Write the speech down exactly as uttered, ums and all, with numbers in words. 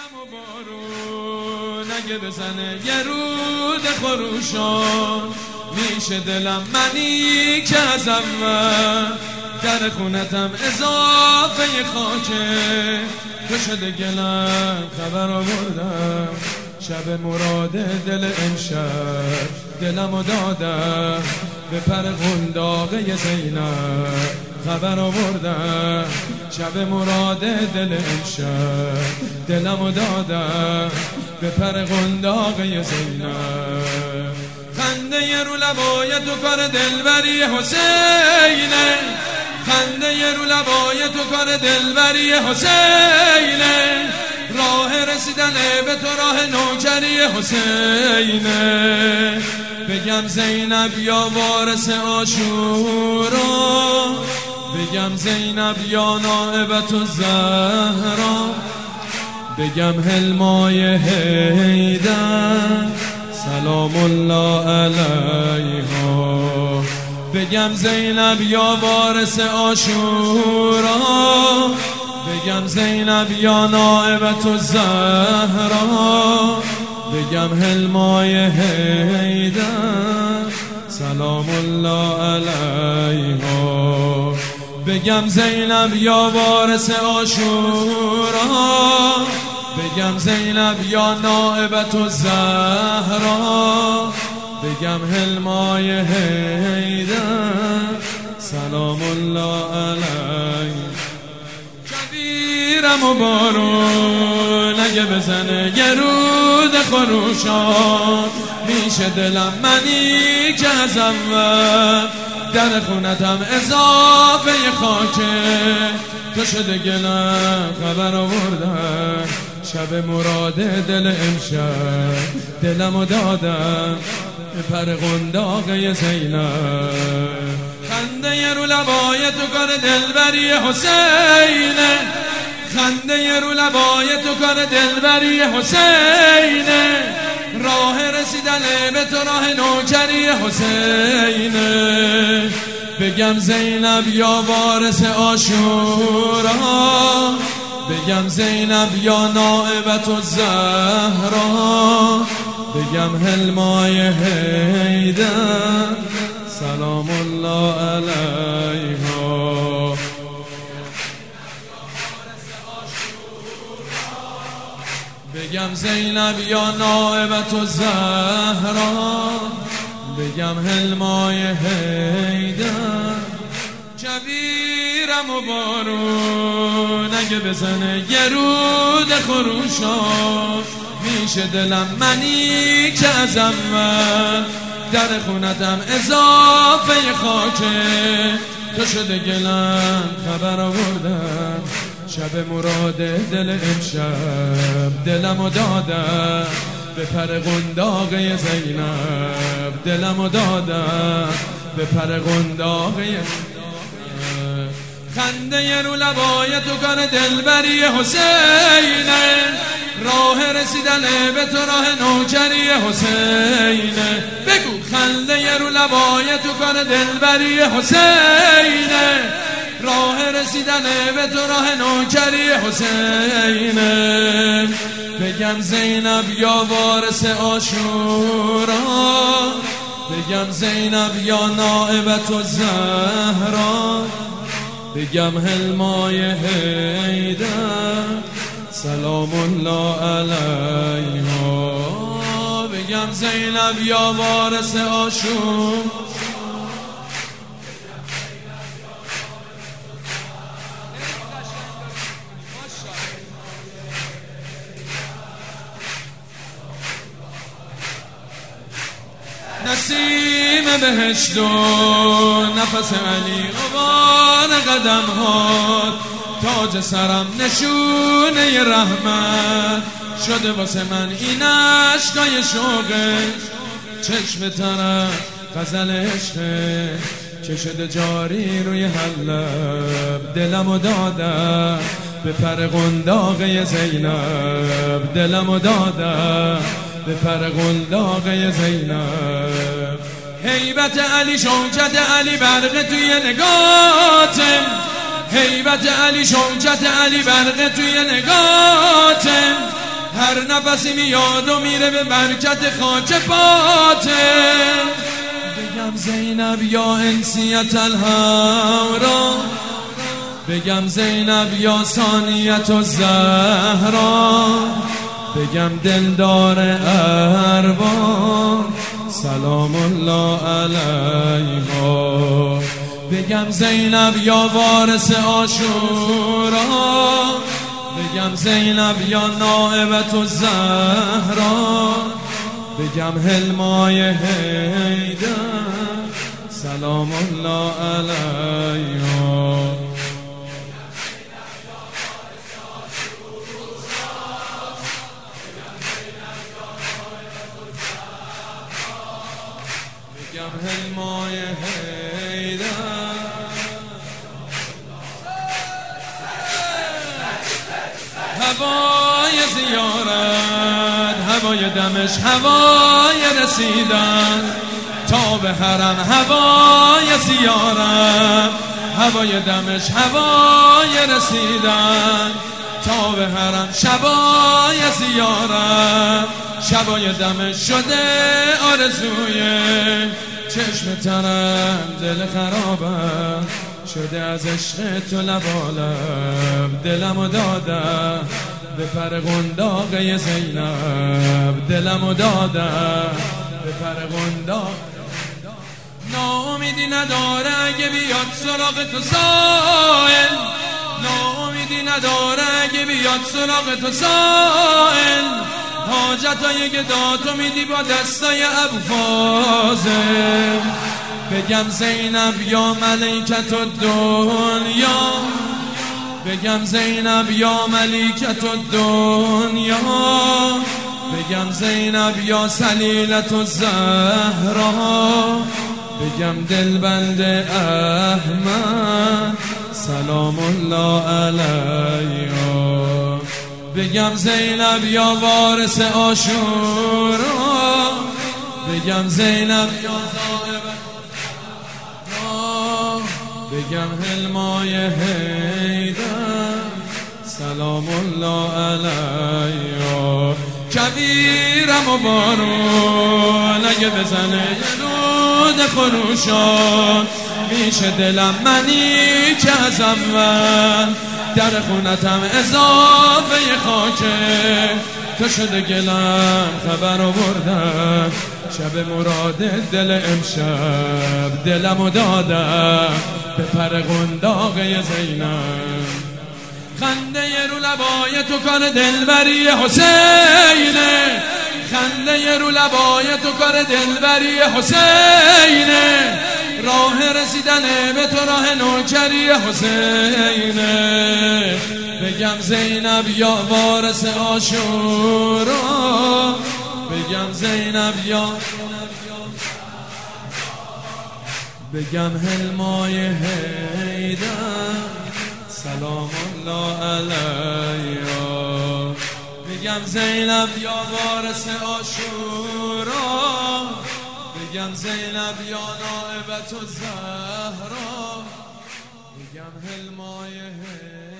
و بارون اگه بزنه یه رود خروشان میشه دلم منی که از اول در خونتم اضافه خاکه تو شده گلم خبر آوردم شب مراد دل امشب دلمو دادم به پر قنداقه زینب خبر آوردم شب مراد دل امشب دلمو دادم به پر قنداقه زینب خنده رو لبای تو کار دلبری حسینه خنده رو لبای تو کار دلبری حسینه راه رسیدن به تو راه نوکری حسینه بگم زینب یا وارث عاشورا بگم زینب یا نائبت الزهرا بگم حلمای حیدر سلام الله علیها بگم زینب یا وارث عاشورا بگم زینب یا نائبت الزهرا بگم حلمای حیدر سلام الله علیها بگم زینب یا وارث عاشورا بگم زینب یا نائبت الزهرا بگم حلمای حیدر سلام الله علیها شبیرم و بارون اگه بزنه یه رود خروشان میشه دلم منی که از اول در خونتم اضافه خاکه تو شده گلم خبر آوردم شب مراد دل امشب دلمو دادم به پر قنداقه زینب خنده رو لبای تو کار دلبری حسینه خنده رو لبای تو کار دلبری حسینه راه رسیدن به تو راه نوکری حسینه بگم زینب یا وارث عاشورا بگم زینب یا نائبت الزهرا بگم حلمای حیدر سلام الله علیها بگم زینب یا نائبت الزهرا بگم حلمای حیدر شبیرم و بارون اگه بزنه یه رود خروشان میشه دلم منی که از اول در خونتم اضافه خاکه تو شده گلم خبر آوردم شب مراد دل امشب دلمو دادم به پر قنداقه زینب دلمو دادم به پر قنداقه خنده رو لبای تو کار دلبری حسینه راه رسیدن به تو راه نوکری حسینه بگو خنده رو لبای تو کار دلبری حسینه راه رسیدن به تو راه نوکری حسینه بگم زینب یا وارث عاشورا بگم زینب یا نائبت الزهرا بگم حلمای حیدر سلام الله علیها بگم زینب یا وارث عاشور نسیم بهشت و نفس علی غبار قدم ها تاج سرم نشونه رحمت شده واسه من این عشقای شوقه چشم طرف غزل عشقه که شده جاری روی حلب دلمو دادم به پر قنداقه زینب دلمو دادم به پر قنداقه زینب هیبت علی شوکت علی برقه توی نگاتم هیبت علی شوکت علی برقه توی نگاتم نفسی میاد و میره به برکت خاک پاته. بگم زینب یا انسیت الهورا، بگم زینب یا ثانیت الزهرا، بگم دلدار ارباب سلام الله علیها، بگم زینب یا وارث عاشورا، بگم زینب یا نائبت الزهرا، بگم حلمای حیدر سلام الله علیها. بگم حلمای حیدر هوای زیارت، هوای دمش، هوای رسیدن تا به حرم، هوای زیارت، هوای دمش، هوای رسیدن تا به حرم، شبای زیارت، شبای دمش شده آرزوی چشم تنم، دل خرابم شده از عشق تو لبالب، دلمو دادم به پر قنداقه زینب، دلمو دادم به پر قنداق. ناامیدی نداره اگه بیاد سراغ تو سائل، ناامیدی نداره اگه بیاد سراغ تو سائل، حاجتای گداتو میدی با دستای ابوفاضل. بگم زینب یا ملیکت الدنیا، بگم زینب یا ملیکت الدنیا، بگم زینب یا سلیلت الزهرا، بگم دلبند احمد سلام الله علیها، بگم زینب یا وارث عاشورا، بگم زینب یا بگم حلمای حیدر سلام الله علیها. کبیرم و بارون اگه بزنه رود خروشان، میشه دلم منی که از اول در خونتم اضافه خاکه، تو شده گلم خبر آوردم، شب مراد دل امشب دلمو دادم به پر قنداقه زینب. خنده رو لبای تو کار دلبری حسینه، خنده رو لبای تو کار دلبری حسینه، راه رسیدن به تو راه نوکری حسینه. بگم زینب یا وارث عاشورا، بگم زینب یا بگم حلمای حیدر سلام الله علیها، بگم زینب یا وارث عاشورا، بگم زینب یا نائبت الزهرا، بگم حلمای حیدر.